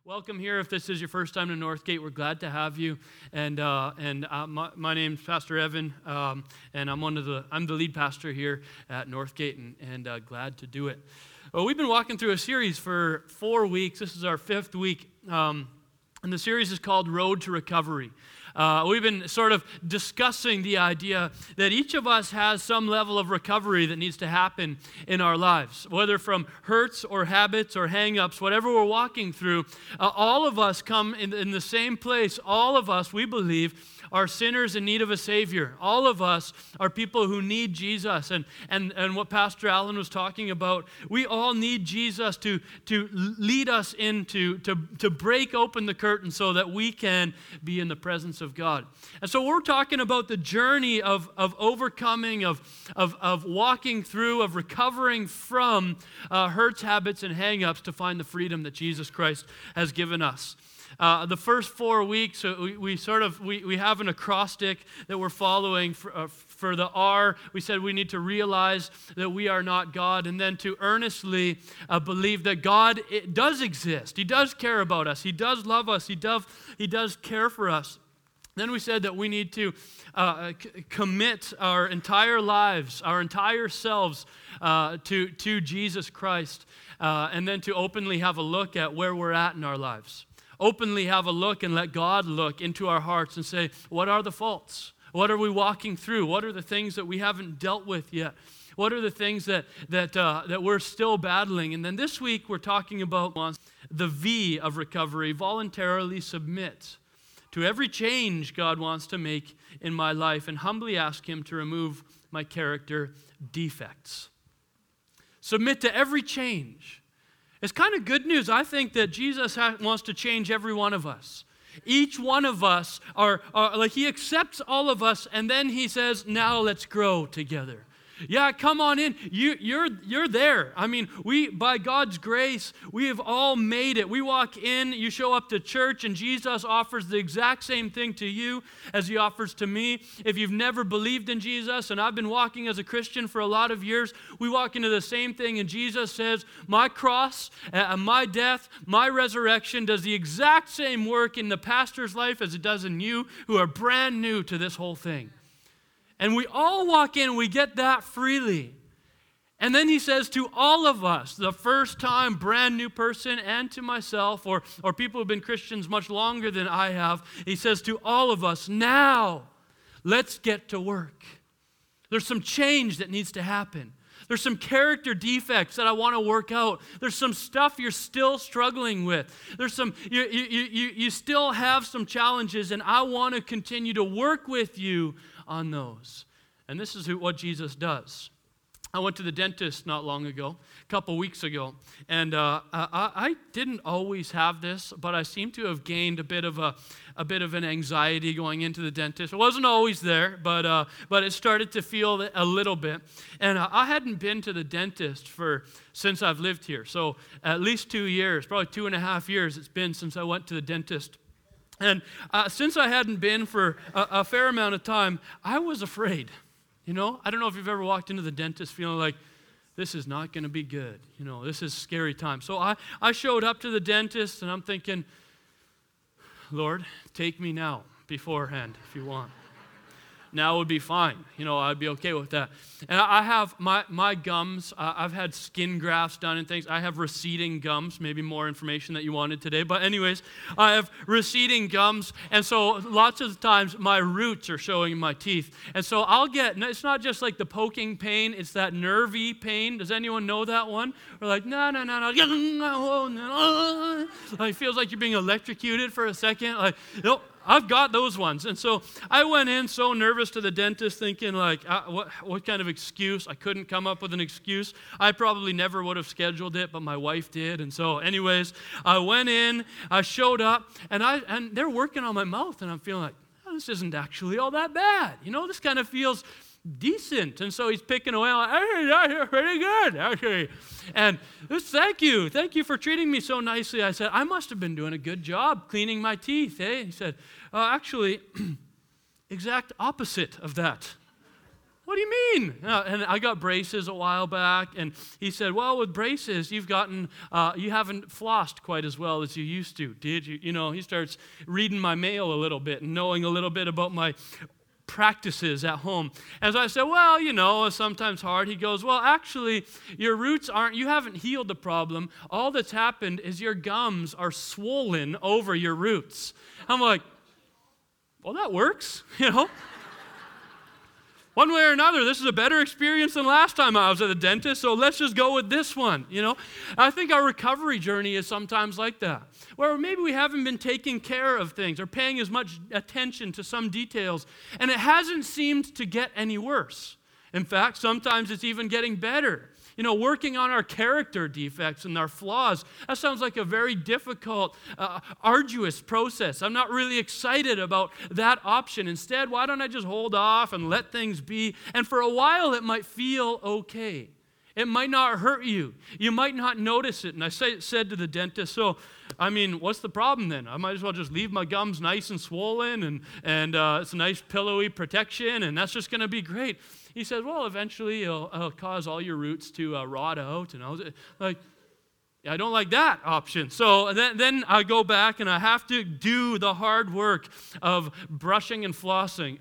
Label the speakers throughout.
Speaker 1: Welcome here. If this is your first time to Northgate, we're glad to have you. And my name's Pastor Evan, and I'm the lead pastor here at Northgate, and glad to do it. Well, we've been walking through a series for 4 weeks. This is our 5th week, and the series is called Road to Recovery. We've been sort of discussing the idea that each of us has some level of recovery that needs to happen in our lives, whether from hurts or habits or hang-ups, whatever we're walking through. All of us come in the same place. All of us, we believe, are sinners in need of a Savior. All of us are people who need Jesus. And what Pastor Allen was talking about, we all need Jesus to lead us into, to break open the curtain so that we can be in the presence of God. And so we're talking about the journey of overcoming, of walking through, of recovering from hurts, habits, and hang-ups to find the freedom that Jesus Christ has given us. The first 4 weeks, we have an acrostic that we're following for the R. We said we need to realize that we are not God, and then to earnestly believe that God does exist. He does care about us. He does love us. He does care for us. Then we said that we need to commit our entire lives, our entire selves to Jesus Christ, and then to openly have a look at where we're at in our lives. Openly have a look and let God look into our hearts and say, what are the faults? What are we walking through? What are the things that we haven't dealt with yet? What are the things that we're still battling? And then this week we're talking about the V of recovery, voluntarily submit to every change God wants to make in my life and humbly ask Him to remove my character defects. Submit to every change. It's kind of good news. I think that Jesus wants to change every one of us. Each one of us are like He accepts all of us, and then He says, now let's grow together. Yeah, come on in. You're there. I mean, by God's grace, we have all made it. We walk in, you show up to church, and Jesus offers the exact same thing to you as He offers to me. If you've never believed in Jesus, and I've been walking as a Christian for a lot of years, we walk into the same thing, and Jesus says, my cross, my death, my resurrection does the exact same work in the pastor's life as it does in you who are brand new to this whole thing. And we all walk in, we get that freely. And then He says to all of us, the first time brand new person, and to myself, or people who have been Christians much longer than I have, He says to all of us, now, let's get to work. There's some change that needs to happen. There's some character defects that I want to work out. There's some stuff you're still struggling with. There's some, you still have some challenges, and I want to continue to work with you on those. And this is what Jesus does. I went to the dentist not long ago, a couple weeks ago, and I didn't always have this, but I seem to have gained a bit of an anxiety going into the dentist. It wasn't always there, but it started to feel a little bit. And I hadn't been to the dentist since I've lived here, so at least 2 years, probably 2.5 years it's been since I went to the dentist. And since I hadn't been for a fair amount of time, I was afraid. You know, I don't know if you've ever walked into the dentist feeling like, this is not going to be good. You know, this is a scary time. So I showed up to the dentist, and I'm thinking, Lord, take me now beforehand if you want. Now would be fine. You know, I'd be okay with that. And I have my gums. I've had skin grafts done and things. I have receding gums. Maybe more information that you wanted today. But anyways, I have receding gums. And so lots of times my roots are showing in my teeth. And so it's not just like the poking pain. It's that nervy pain. Does anyone know that one? Or like, no. Like, it feels like you're being electrocuted for a second. Like, nope. I've got those ones. And so I went in so nervous to the dentist thinking like, what kind of excuse? I couldn't come up with an excuse. I probably never would have scheduled it, but my wife did. And so anyways, I went in, I showed up, and they're working on my mouth, and I'm feeling like, this isn't actually all that bad. You know, this kind of feels decent. And so he's picking away. I'm like, hey, that's pretty good, actually. And thank you for treating me so nicely. I said, I must have been doing a good job cleaning my teeth, eh? He said, actually, exact opposite of that. What do you mean? And I got braces a while back, and he said, well, with braces, you haven't flossed quite as well as you used to, did you? You know, he starts reading my mail a little bit and knowing a little bit about my practices at home. As I said, well, you know, it's sometimes hard. He goes, well, actually, your roots you haven't healed the problem. All that's happened is your gums are swollen over your roots. I'm like, well, that works, you know. One way or another, this is a better experience than last time I was at the dentist, so let's just go with this one, you know. I think our recovery journey is sometimes like that, where maybe we haven't been taking care of things or paying as much attention to some details, and it hasn't seemed to get any worse. In fact, sometimes it's even getting better. You know, working on our character defects and our flaws, that sounds like a very difficult, arduous process. I'm not really excited about that option. Instead, why don't I just hold off and let things be? And for a while, it might feel okay. It might not hurt you. You might not notice it. And I said to the dentist, so, I mean, what's the problem then? I might as well just leave my gums nice and swollen, and it's a nice pillowy protection, and that's just going to be great. He says, well, eventually it'll cause all your roots to rot out. And I was like, I don't like that option. So then I go back and I have to do the hard work of brushing and flossing.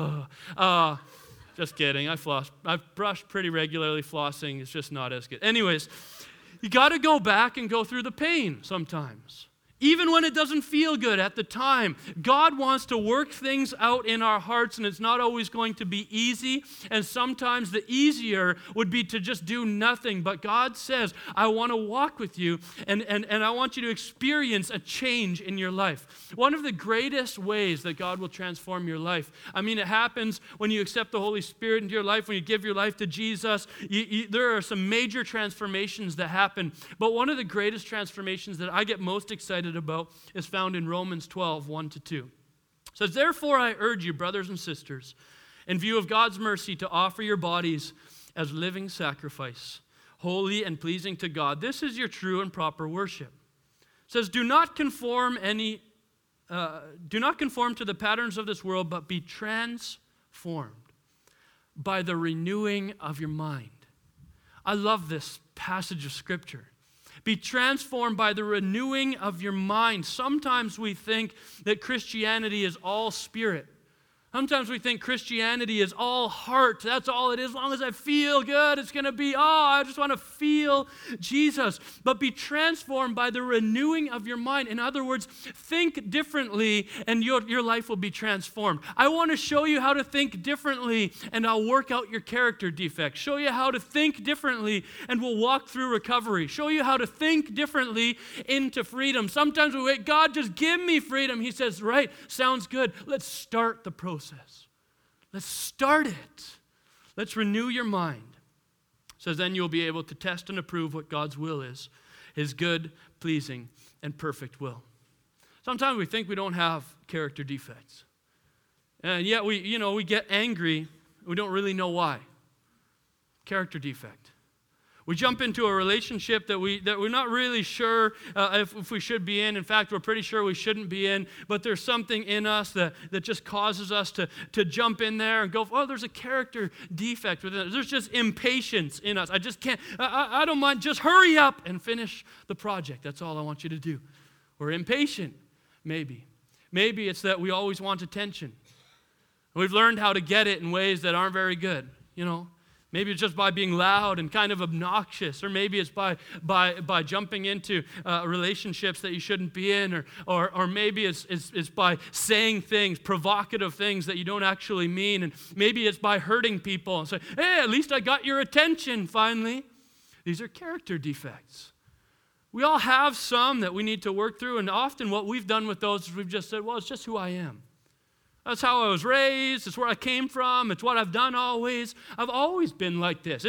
Speaker 1: Just kidding. I've brushed pretty regularly. Flossing is just not as good. Anyways, you got to go back and go through the pain sometimes. Even when it doesn't feel good at the time, God wants to work things out in our hearts, and it's not always going to be easy. And sometimes the easier would be to just do nothing. But God says, I want to walk with you, and I want you to experience a change in your life. One of the greatest ways that God will transform your life, I mean, it happens when you accept the Holy Spirit into your life, when you give your life to Jesus. There are some major transformations that happen. But one of the greatest transformations that I get most excited about is found in Romans 12, 1-2. It says, therefore I urge you, brothers and sisters, in view of God's mercy, to offer your bodies as living sacrifice, holy and pleasing to God. This is your true and proper worship. It says, do not conform to the patterns of this world, but be transformed by the renewing of your mind. I love this passage of Scripture. Be transformed by the renewing of your mind. Sometimes we think that Christianity is all spirit. Sometimes we think Christianity is all heart. That's all it is. As long as I feel good, it's going to be, I just want to feel Jesus. But be transformed by the renewing of your mind. In other words, think differently and your life will be transformed. I want to show you how to think differently and I'll work out your character defects. Show you how to think differently and we'll walk through recovery. Show you how to think differently into freedom. Sometimes we wait, God, just give me freedom. He says, right, sounds good. Let's start the process. Let's start it. Let's renew your mind. It says then you'll be able to test and approve what God's will is, his good, pleasing, and perfect will. Sometimes we think we don't have character defects. And yet we get angry. We don't really know why. Character defect. We jump into a relationship that we're not really sure if we should be in. In fact, we're pretty sure we shouldn't be in. But there's something in us that just causes us to jump in there and go, oh, there's a character defect within us. There's just impatience in us. I just can't, I don't mind, just hurry up and finish the project. That's all I want you to do. We're impatient, maybe. Maybe it's that we always want attention. We've learned how to get it in ways that aren't very good, Maybe it's just by being loud and kind of obnoxious, or maybe it's by jumping into relationships that you shouldn't be in, or maybe it's by saying things, provocative things that you don't actually mean, and maybe it's by hurting people and say, hey, at least I got your attention finally. These are character defects. We all have some that we need to work through, and often what we've done with those is we've just said, well, it's just who I am. That's how I was raised. It's where I came from. It's what I've done always. I've always been like this.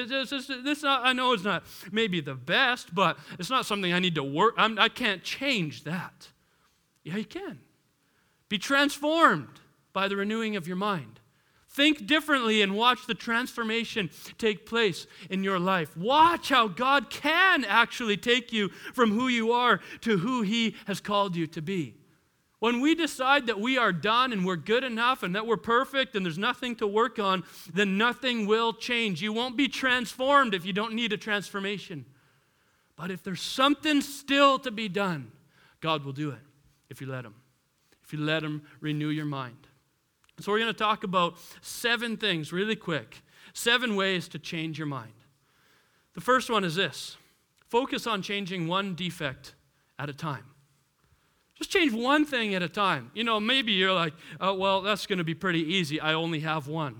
Speaker 1: I know it's not maybe the best, but it's not something I need to work. I can't change that. Yeah, you can. Be transformed by the renewing of your mind. Think differently and watch the transformation take place in your life. Watch how God can actually take you from who you are to who he has called you to be. When we decide that we are done and we're good enough and that we're perfect and there's nothing to work on, then nothing will change. You won't be transformed if you don't need a transformation. But if there's something still to be done, God will do it if you let Him. If you let Him renew your mind. So we're going to talk about 7 things really quick. 7 ways to change your mind. The first one is this. Focus on changing one defect at a time. Just change one thing at a time. You know, maybe you're like, oh, well, that's going to be pretty easy. I only have one.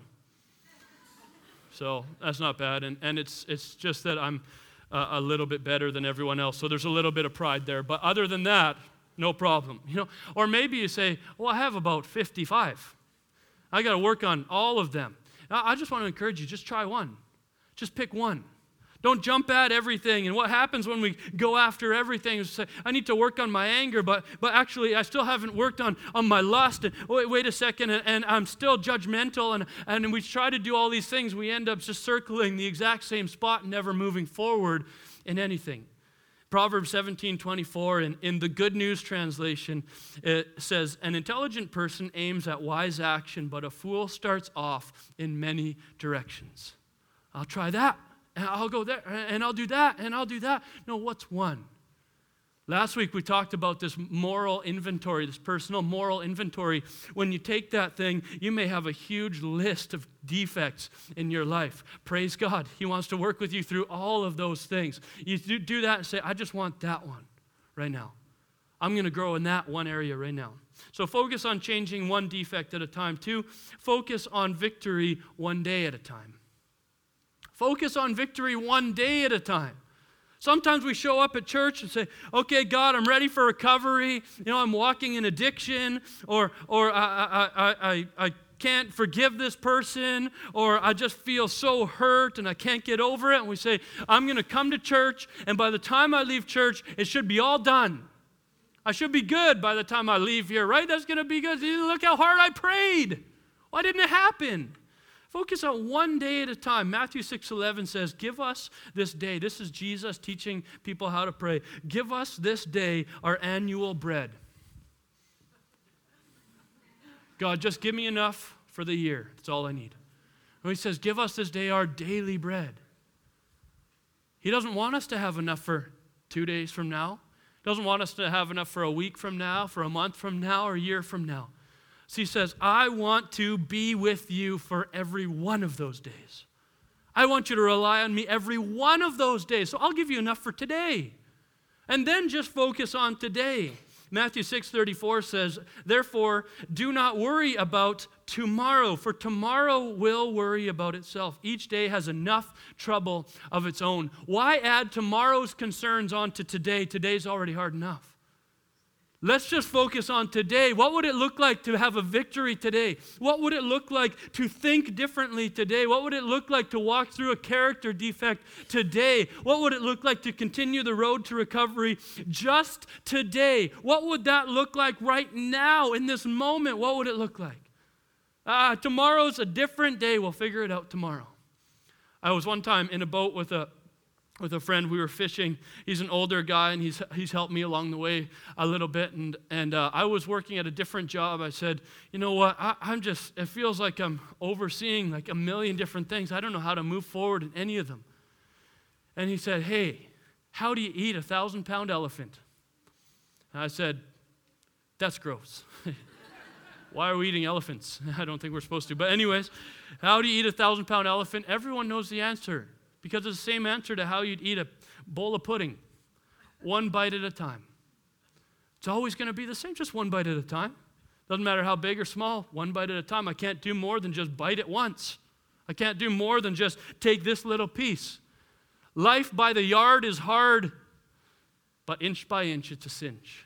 Speaker 1: So that's not bad. And it's just that I'm a little bit better than everyone else. So there's a little bit of pride there. But other than that, no problem. You know, or maybe you say, well, I have about 55. I got to work on all of them. I just want to encourage you, just try one. Just pick one. Don't jump at everything. And what happens when we go after everything is say, I need to work on my anger, but actually I still haven't worked on my lust. And wait a second, and I'm still judgmental. And we try to do all these things. We end up just circling the exact same spot and never moving forward in anything. Proverbs 17:24 in the Good News translation, it says, an intelligent person aims at wise action, but a fool starts off in many directions. I'll try that. And I'll go there, and I'll do that, and I'll do that. No, what's one? Last week we talked about this moral inventory, this personal moral inventory. When you take that thing, you may have a huge list of defects in your life. Praise God. He wants to work with you through all of those things. You do that and say, I just want that one right now. I'm going to grow in that one area right now. So focus on changing one defect at a time. 2, focus on victory one day at a time. Focus on victory one day at a time. Sometimes we show up at church and say, okay, God, I'm ready for recovery. You know, I'm walking in addiction, or I can't forgive this person, or I just feel so hurt and I can't get over it. And we say, I'm going to come to church, and by the time I leave church, it should be all done. I should be good by the time I leave here, right? That's going to be good. Look how hard I prayed. Why didn't it happen? Focus on one day at a time. Matthew 6:11 says, give us this day. This is Jesus teaching people how to pray. Give us this day our annual bread. God, just give me enough for the year. That's all I need. And He says, give us this day our daily bread. He doesn't want us to have enough for 2 days from now. He doesn't want us to have enough for a week from now, for a month from now, or a year from now. So He says, I want to be with you for every one of those days. I want you to rely on me every one of those days. So I'll give you enough for today. And then just focus on today. Matthew 6:34 says, therefore, do not worry about tomorrow, for tomorrow will worry about itself. Each day has enough trouble of its own. Why add tomorrow's concerns onto today? Today's already hard enough. Let's just focus on today. What would it look like to have a victory today? What would it look like to think differently today? What would it look like to walk through a character defect today? What would it look like to continue the road to recovery just today? What would that look like right now in this moment? What would it look like? Tomorrow's a different day. We'll figure it out tomorrow. I was one time in a boat with a friend. We were fishing. He's an older guy, and he's helped me along the way a little bit. And I was working at a different job. I said, you know what? It feels like I'm overseeing like a million different things. I don't know how to move forward in any of them. And he said, hey, how do you eat 1,000-pound elephant? And I said, that's gross. Why are we eating elephants? I don't think we're supposed to. But anyways, how do you eat 1,000-pound elephant? Everyone knows the answer. Because it's the same answer to how you'd eat a bowl of pudding. One bite at a time. It's always going to be the same, just one bite at a time. Doesn't matter how big or small, one bite at a time. I can't do more than just bite it once. I can't do more than just take this little piece. Life by the yard is hard, but inch by inch it's a cinch.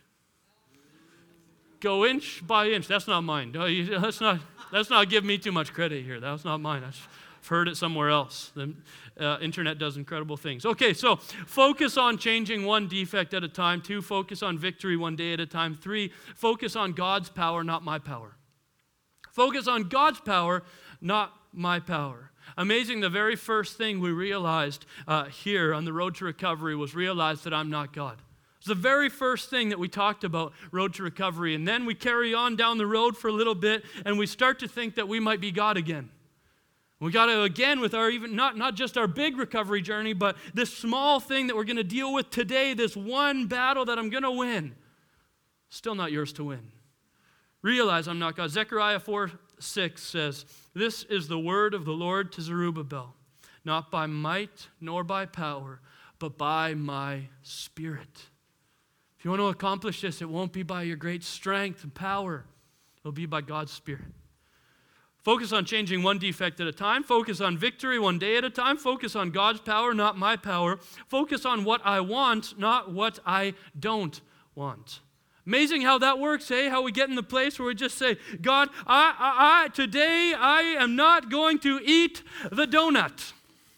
Speaker 1: Go inch by inch. That's not mine. Let's not give me too much credit here. That's not mine. I've heard it somewhere else. The internet does incredible things. Okay, so focus on changing one defect at a time. 2, focus on victory one day at a time. 3, focus on God's power, not my power. Focus on God's power, not my power. Amazing, the very first thing we realized here on the road to recovery was realize that I'm not God. It's the very first thing that we talked about, road to recovery. And then we carry on down the road for a little bit, and we start to think that we might be God again. We got to, again, with our even, not just our big recovery journey, but this small thing that we're going to deal with today, this one battle that I'm going to win, still not yours to win. Realize I'm not God. Zechariah 4:6 says, "This is the word of the Lord to Zerubbabel, not by might nor by power, but by my Spirit." If you want to accomplish this, it won't be by your great strength and power. It'll be by God's Spirit. Focus on changing one defect at a time. Focus on victory one day at a time. Focus on God's power, not my power. Focus on what I want, not what I don't want. Amazing how that works, eh? How we get in the place where we just say, God, today I am not going to eat the donut.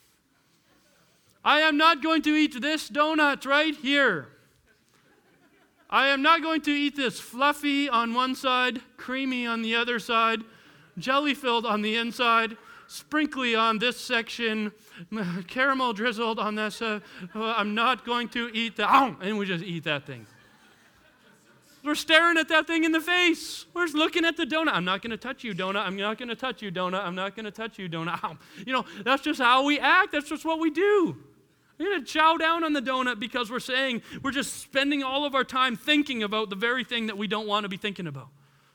Speaker 1: I am not going to eat this donut right here. I am not going to eat this fluffy on one side, creamy on the other side, jelly-filled on the inside, sprinkly on this section, caramel drizzled on this. I'm not going to eat that. And we just eat that thing. We're staring at that thing in the face. We're just looking at the donut. I'm not going to touch you, donut. I'm not going to touch you, donut. I'm not going to touch you, donut. That's just how we act. That's just what we do. We're going to chow down on the donut because we're saying we're just spending all of our time thinking about the very thing that we don't want to be thinking about.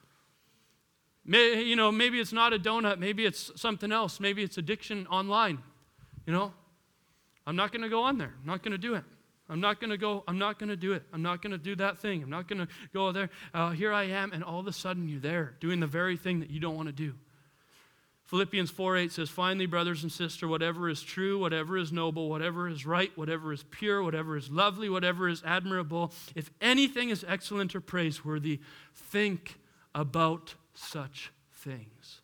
Speaker 1: Maybe it's not a donut. Maybe it's something else. Maybe it's addiction online. I'm not going to go on there. I'm not going to do it. I'm not going to go. I'm not going to do it. I'm not going to do that thing. I'm not going to go there. Here I am, and all of a sudden you're there doing the very thing that you don't want to do. Philippians 4:8 says, "Finally, brothers and sisters, whatever is true, whatever is noble, whatever is right, whatever is pure, whatever is lovely, whatever is admirable, if anything is excellent or praiseworthy, think about such things."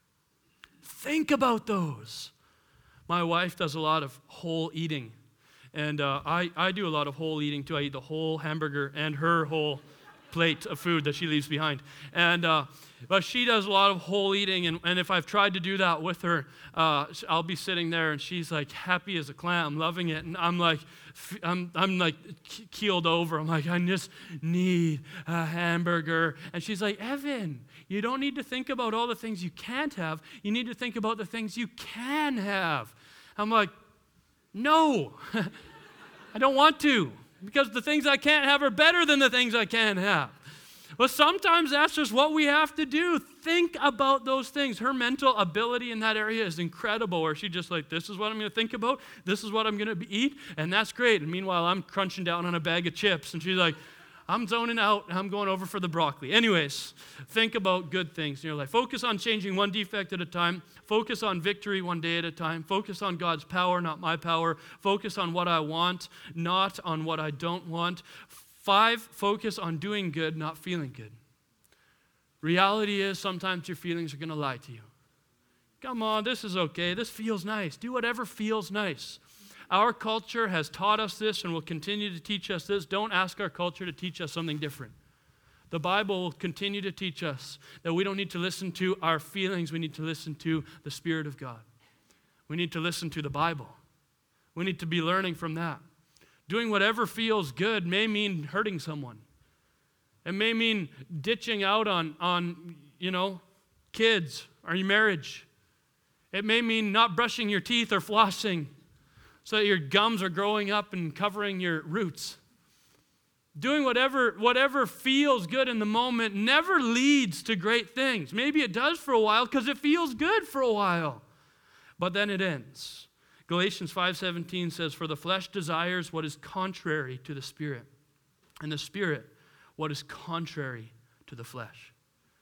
Speaker 1: Think about those. My wife does a lot of whole eating, and I do a lot of whole eating too. I eat the whole hamburger and her whole plate of food that she leaves behind. But she does a lot of whole eating, and if I've tried to do that with her, I'll be sitting there, and she's like happy as a clam, loving it, and I'm like keeled over. I'm like, I just need a hamburger. And she's like, Evan, you don't need to think about all the things you can't have. You need to think about the things you can have. I'm like, no, I don't want to, because the things I can't have are better than the things I can have. But sometimes that's just what we have to do. Think about those things. Her mental ability in that area is incredible, where she's just like, this is what I'm going to think about, this is what I'm going to eat, and that's great. And meanwhile, I'm crunching down on a bag of chips, and she's like, I'm zoning out, I'm going over for the broccoli. Anyways, think about good things in your life. Focus on changing one defect at a time. Focus on victory one day at a time. Focus on God's power, not my power. Focus on what I want, not on what I don't want. 5, focus on doing good, not feeling good. Reality is sometimes your feelings are going to lie to you. Come on, this is okay. This feels nice. Do whatever feels nice. Our culture has taught us this and will continue to teach us this. Don't ask our culture to teach us something different. The Bible will continue to teach us that we don't need to listen to our feelings. We need to listen to the Spirit of God. We need to listen to the Bible. We need to be learning from that. Doing whatever feels good may mean hurting someone. It may mean ditching out on kids or your marriage. It may mean not brushing your teeth or flossing so that your gums are growing up and covering your roots. Doing whatever feels good in the moment never leads to great things. Maybe it does for a while because it feels good for a while, but then it ends. Galatians 5:17 says, "For the flesh desires what is contrary to the Spirit, and the Spirit what is contrary to the flesh."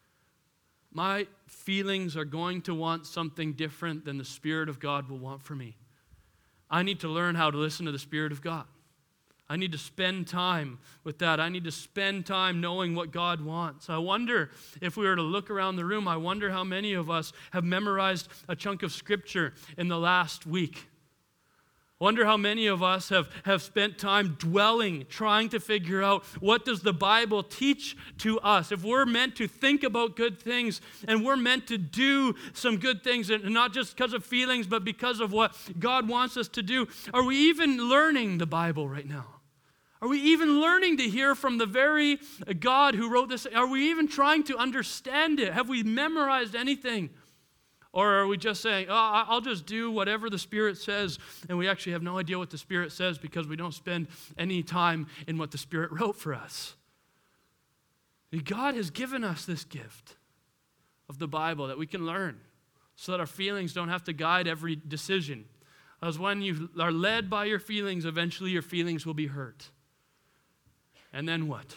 Speaker 1: My feelings are going to want something different than the Spirit of God will want for me. I need to learn how to listen to the Spirit of God. I need to spend time with that. I need to spend time knowing what God wants. I wonder, if we were to look around the room, I wonder how many of us have memorized a chunk of Scripture in the last week. I wonder how many of us have spent time dwelling, trying to figure out what does the Bible teach to us. If we're meant to think about good things and we're meant to do some good things, and not just because of feelings, but because of what God wants us to do, are we even learning the Bible right now? Are we even learning to hear from the very God who wrote this? Are we even trying to understand it? Have we memorized anything? Or are we just saying, oh, I'll just do whatever the Spirit says, and we actually have no idea what the Spirit says because we don't spend any time in what the Spirit wrote for us? God has given us this gift of the Bible that we can learn so that our feelings don't have to guide every decision. As when you are led by your feelings, eventually your feelings will be hurt. And then what?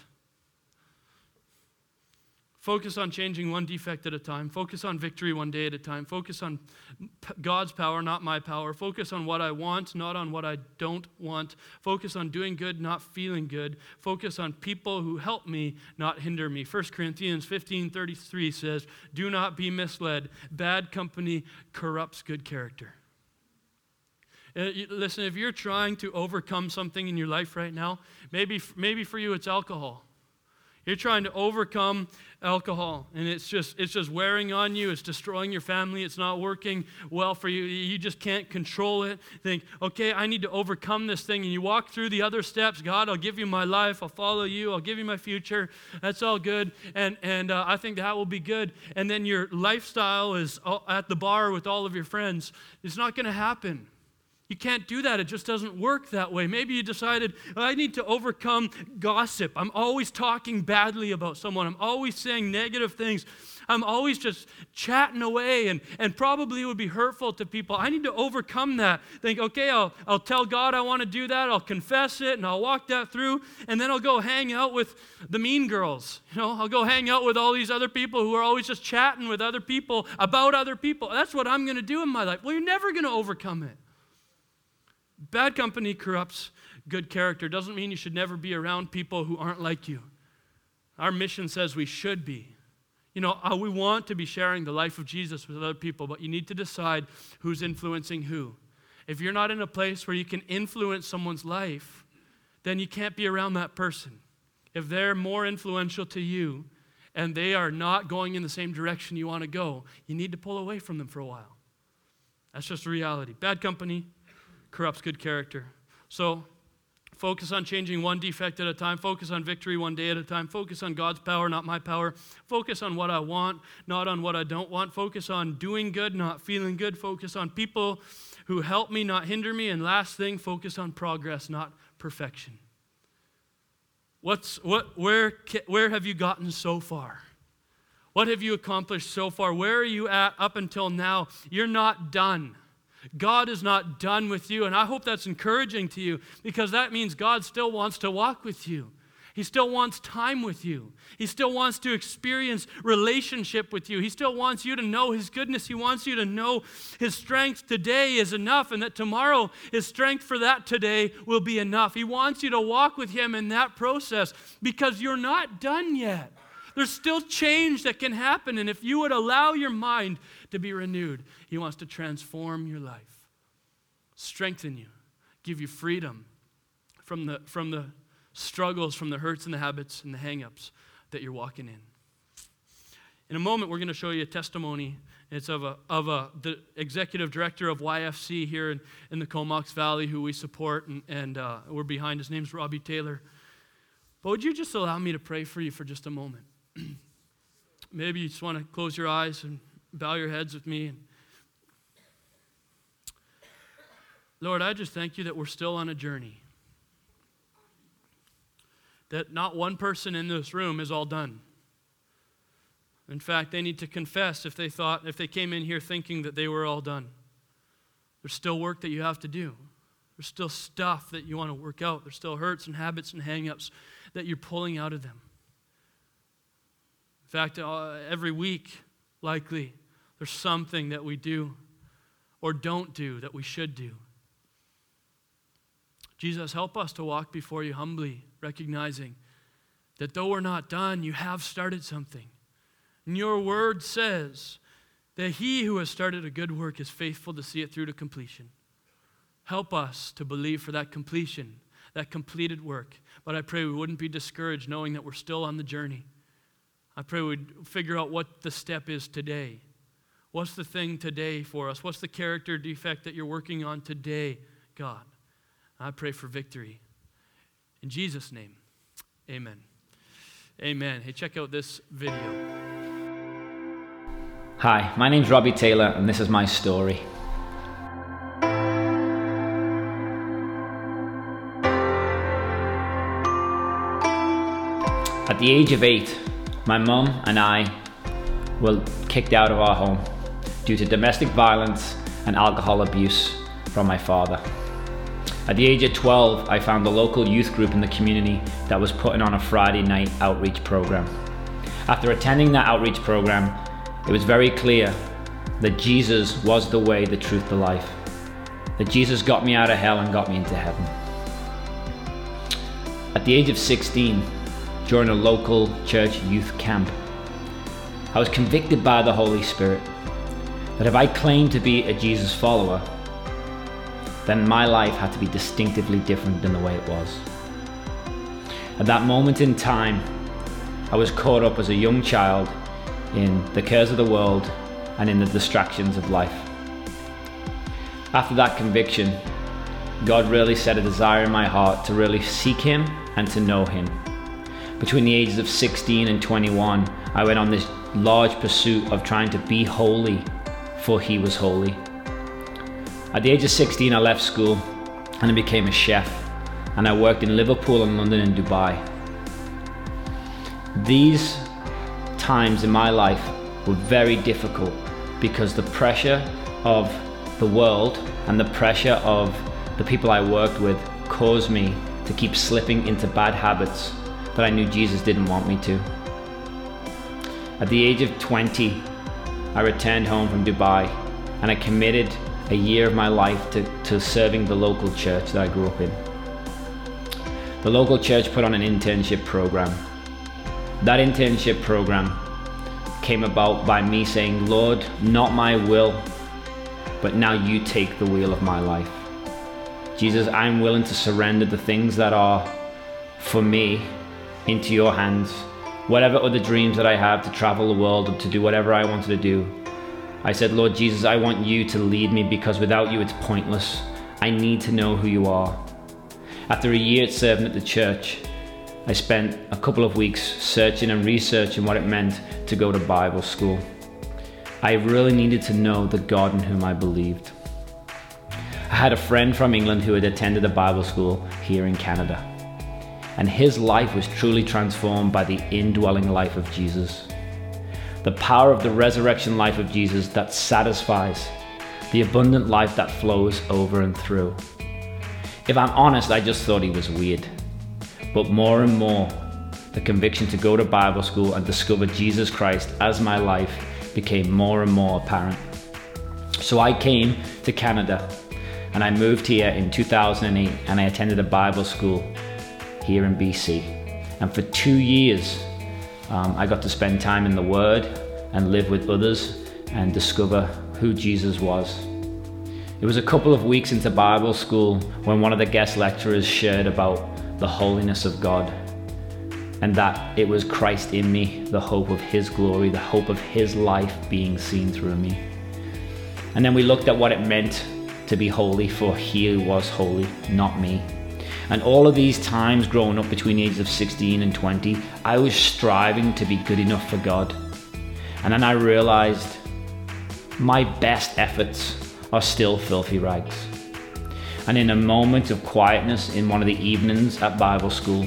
Speaker 1: Focus on changing one defect at a time. Focus on victory one day at a time. Focus on God's power, not my power. Focus on what I want, not on what I don't want. Focus on doing good, not feeling good. Focus on people who help me, not hinder me. 1 Corinthians 15:33 says, do not be misled. Bad company corrupts good character. Listen, if you're trying to overcome something in your life right now, maybe for you it's alcohol. You're trying to overcome alcohol, and it's just wearing on you. It's destroying your family. It's not working well for you. You just can't control it. Think, okay, I need to overcome this thing, and you walk through the other steps. God, I'll give you my life. I'll follow you. I'll give you my future. That's all good, and I think that will be good. And then your lifestyle is at the bar with all of your friends. It's not going to happen. You can't do that. It just doesn't work that way. Maybe you decided, I need to overcome gossip. I'm always talking badly about someone. I'm always saying negative things. I'm always just chatting away and probably it would be hurtful to people. I need to overcome that. Think, okay, I'll tell God I want to do that. I'll confess it and I'll walk that through. And then I'll go hang out with the mean girls. I'll go hang out with all these other people who are always just chatting with other people about other people. That's what I'm going to do in my life. Well, you're never going to overcome it. Bad company corrupts good character. Doesn't mean you should never be around people who aren't like you. Our mission says we should be. We want to be sharing the life of Jesus with other people, but you need to decide who's influencing who. If you're not in a place where you can influence someone's life, then you can't be around that person. If they're more influential to you and they are not going in the same direction you want to go, you need to pull away from them for a while. That's just a reality. Bad company corrupts good character. So focus on changing one defect at a time. Focus on victory one day at a time. Focus on God's power, not my power. Focus on what I want, not on what I don't want. Focus on doing good, not feeling good. Focus on people who help me, not hinder me. And last thing, focus on progress, not perfection. Where have you gotten so far? What have you accomplished so far? Where are you at up until now? You're not done. God is not done with you, and I hope that's encouraging to you because that means God still wants to walk with you. He still wants time with you. He still wants to experience relationship with you. He still wants you to know His goodness. He wants you to know His strength today is enough and that tomorrow His strength for that today will be enough. He wants you to walk with Him in that process because you're not done yet. There's still change that can happen, and if you would allow your mind to be renewed, He wants to transform your life, strengthen you, give you freedom from the struggles, from the hurts and the habits and the hang-ups that you're walking in. In a moment, we're going to show you a testimony. It's of the executive director of YFC here in the Comox Valley, who we support, and we're behind. His name's Robbie Taylor. But would you just allow me to pray for you for just a moment? Maybe you just want to close your eyes and bow your heads with me. Lord, I just thank you that we're still on a journey. That not one person in this room is all done. In fact, they need to confess if they came in here thinking that they were all done. There's still work that you have to do. There's still stuff that you want to work out. There's still hurts and habits and hang-ups that you're pulling out of them. In fact, every week, likely, there's something that we do or don't do that we should do. Jesus, help us to walk before you humbly, recognizing that though we're not done, you have started something. And your word says that he who has started a good work is faithful to see it through to completion. Help us to believe for that completion, that completed work. But I pray we wouldn't be discouraged knowing that we're still on the journey. I pray we'd figure out what the step is today. What's the thing today for us? What's the character defect that you're working on today, God? I pray for victory In Jesus' name, amen. Amen. Hey, check out this video.
Speaker 2: Hi, my name's Robbie Taylor, and this is my story. At the age of 8, my mum and I were kicked out of our home due to domestic violence and alcohol abuse from my father. At the age of 12, I found a local youth group in the community that was putting on a Friday night outreach program. After attending that outreach program, it was very clear that Jesus was the way, the truth, the life. That Jesus got me out of hell and got me into heaven. At the age of 16, during a local church youth camp, I was convicted by the Holy Spirit that if I claimed to be a Jesus follower, then my life had to be distinctively different than the way it was. At that moment in time, I was caught up as a young child in the cares of the world and in the distractions of life. After that conviction, God really set a desire in my heart to really seek Him and to know Him. Between the ages of 16 and 21, I went on this large pursuit of trying to be holy, for He was holy. At the age of 16, I left school and I became a chef, and I worked in Liverpool and London and Dubai. These times in my life were very difficult because the pressure of the world and the pressure of the people I worked with caused me to keep slipping into bad habits that I knew Jesus didn't want me to. At the age of 20, I returned home from Dubai and I committed a year of my life to serving the local church that I grew up in. The local church put on an internship program. That internship program came about by me saying, Lord, not my will, but now you take the wheel of my life. Jesus, I'm willing to surrender the things that are for me into your hands. Whatever other dreams that I have to travel the world or to do whatever I wanted to do, I said, Lord Jesus, I want you to lead me because without you it's pointless. I need to know who you are. After a year serving at the church, I spent a couple of weeks searching and researching what it meant to go to Bible school. I really needed to know the God in whom I believed. I had a friend from England who had attended a Bible school here in Canada, and his life was truly transformed by the indwelling life of Jesus. The power of the resurrection life of Jesus that satisfies, the abundant life that flows over and through. If I'm honest, I just thought he was weird. But more and more, the conviction to go to Bible school and discover Jesus Christ as my life became more and more apparent. So I came to Canada and I moved here in 2008 and I attended a Bible school here in BC. And for 2 years, I got to spend time in the Word and live with others and discover who Jesus was. It was a couple of weeks into Bible school when one of the guest lecturers shared about the holiness of God and that it was Christ in me, the hope of His glory, the hope of His life being seen through me. And then we looked at what it meant to be holy, for He was holy, not me. And all of these times growing up between the ages of 16 and 20, I was striving to be good enough for God. And then I realized my best efforts are still filthy rags. And in a moment of quietness in one of the evenings at Bible school,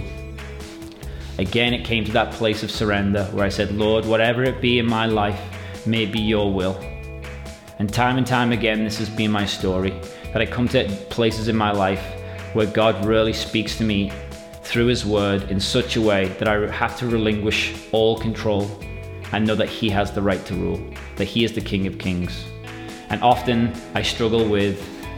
Speaker 2: again it came to that place of surrender where I said, Lord, whatever it be in my life, may be your will. And time again, this has been my story, that I come to places in my life where God really speaks to me through His Word in such a way that I have to relinquish all control and know that He has the right to rule, that He is the King of Kings. And often I struggle with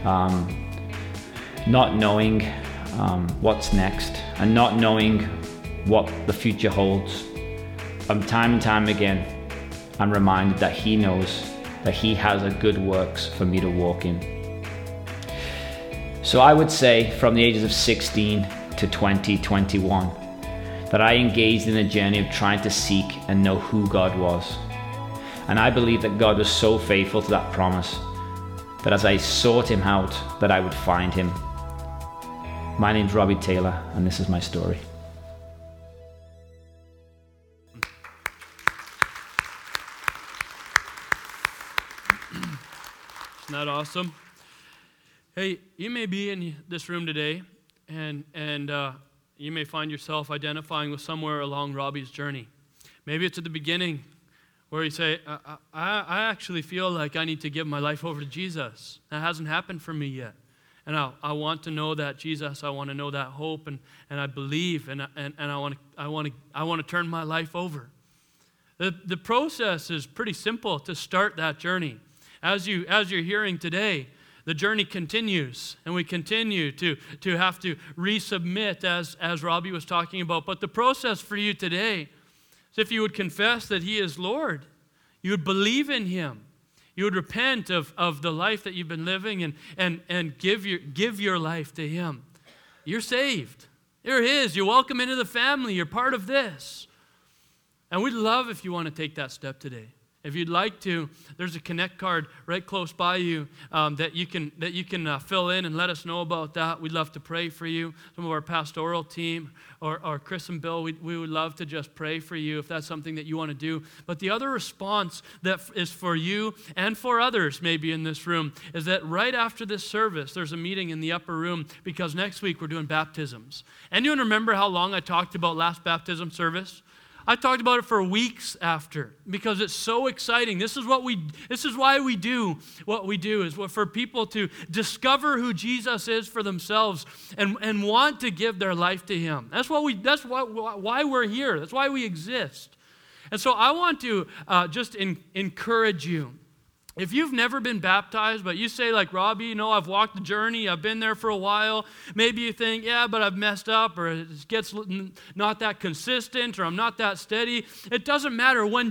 Speaker 2: not knowing what's next and not knowing what the future holds. Time and time again, I'm reminded that He knows that He has a good works for me to walk in. So I would say from the ages of 16 to 20, 21, that I engaged in a journey of trying to seek and know who God was. And I believe that God was so faithful to that promise that as I sought Him out, that I would find Him. My name's Robbie Taylor, and this is my story.
Speaker 1: Isn't that awesome? Hey, you may be in this room today, and you may find yourself identifying with somewhere along Robbie's journey. Maybe it's at the beginning where you say, I actually feel like I need to give my life over to Jesus. That hasn't happened for me yet. And I want to know that Jesus, I want to know that hope, and I believe, and I want to turn my life over. The process is pretty simple to start that journey. As you're hearing today, the journey continues, and we continue to have to resubmit as Robbie was talking about. But the process for you today is if you would confess that He is Lord, you would believe in Him, you would repent of the life that you've been living and give your life to Him. You're saved. There it is. You're welcome into the family. You're part of this. And we'd love if you want to take that step today. If you'd like to, there's a Connect card right close by you that you can fill in and let us know about that. We'd love to pray for you. Some of our pastoral team or Chris and Bill, we would love to just pray for you if that's something that you want to do. But the other response that is for you and for others maybe in this room is that right after this service, there's a meeting in the upper room because next week we're doing baptisms. Anyone remember how long I talked about last baptism service? I talked about it for weeks after because it's so exciting. This is why we do what we do, is for people to discover who Jesus is for themselves and want to give their life to Him. That's why we're here. That's why we exist. And so I want to just encourage you. If you've never been baptized, but you say like Robbie, I've walked the journey, I've been there for a while, maybe you think, yeah, but I've messed up, or it gets not that consistent, or I'm not that steady. It doesn't matter. When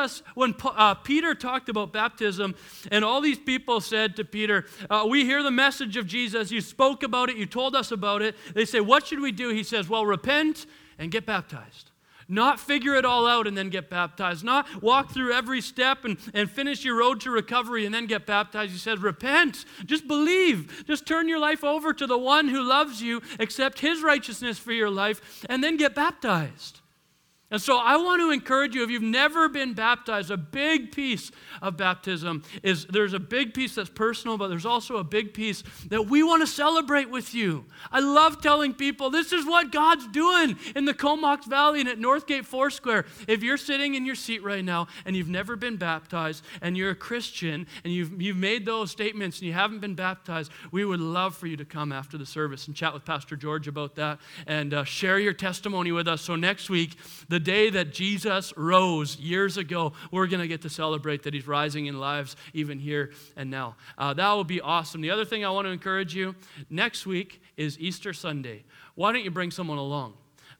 Speaker 1: Peter talked about baptism, and all these people said to Peter, we hear the message of Jesus, you spoke about it, you told us about it. They say, what should we do? He says, well, repent and get baptized. Not figure it all out and then get baptized. Not walk through every step and finish your road to recovery and then get baptized. He said, repent. Just believe. Just turn your life over to the one who loves you, accept His righteousness for your life, and then get baptized. And so I want to encourage you, if you've never been baptized, a big piece of baptism is there's a big piece that's personal, but there's also a big piece that we want to celebrate with you. I love telling people this is what God's doing in the Comox Valley and at Northgate Foursquare. If you're sitting in your seat right now and you've never been baptized and you're a Christian and you've made those statements and you haven't been baptized, we would love for you to come after the service and chat with Pastor George about that and share your testimony with us. So next week, the day that Jesus rose years ago, we're going to get to celebrate that He's rising in lives even here and now. That will be awesome. The other thing I want to encourage you, next week is Easter Sunday. Why don't you bring someone along?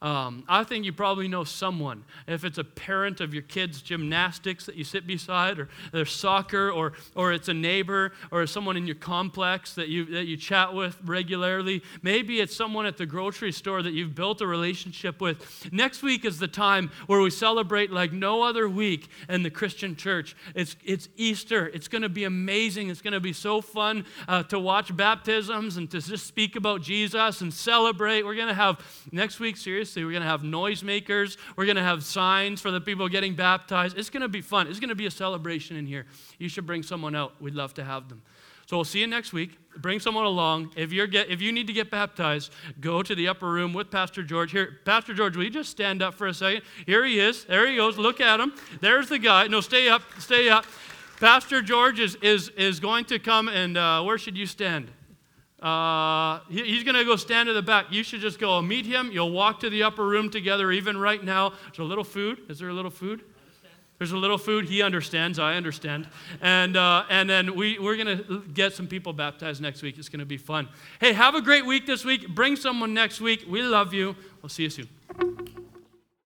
Speaker 1: I think you probably know someone. If it's a parent of your kids' gymnastics that you sit beside, or their soccer, or it's a neighbor, or someone in your complex that you chat with regularly. Maybe it's someone at the grocery store that you've built a relationship with. Next week is the time where we celebrate like no other week in the Christian church. It's Easter. It's going to be amazing. It's going to be so fun to watch baptisms and to just speak about Jesus and celebrate. We're going to have next week, seriously, we're going to have noisemakers. We're going to have signs for the people getting baptized. It's going to be fun. It's going to be a celebration in here. You should bring someone out. We'd love to have them. So we'll see you next week. Bring someone along. If you need to get baptized, go to the upper room with Pastor George. Here, Pastor George, will you just stand up for a second? Here he is. There he goes. Look at him. There's the guy. No, stay up. Stay up. Pastor George is going to come, and where should you stand? He's going to go stand at the back. You should just go meet him. You'll walk to the upper room together even right now. There's a little food. Is there a little food? There's a little food. He understands. I understand. And then we're going to get some people baptized next week. It's going to be fun. Hey, have a great week this week. Bring someone next week. We love you. We'll see you soon.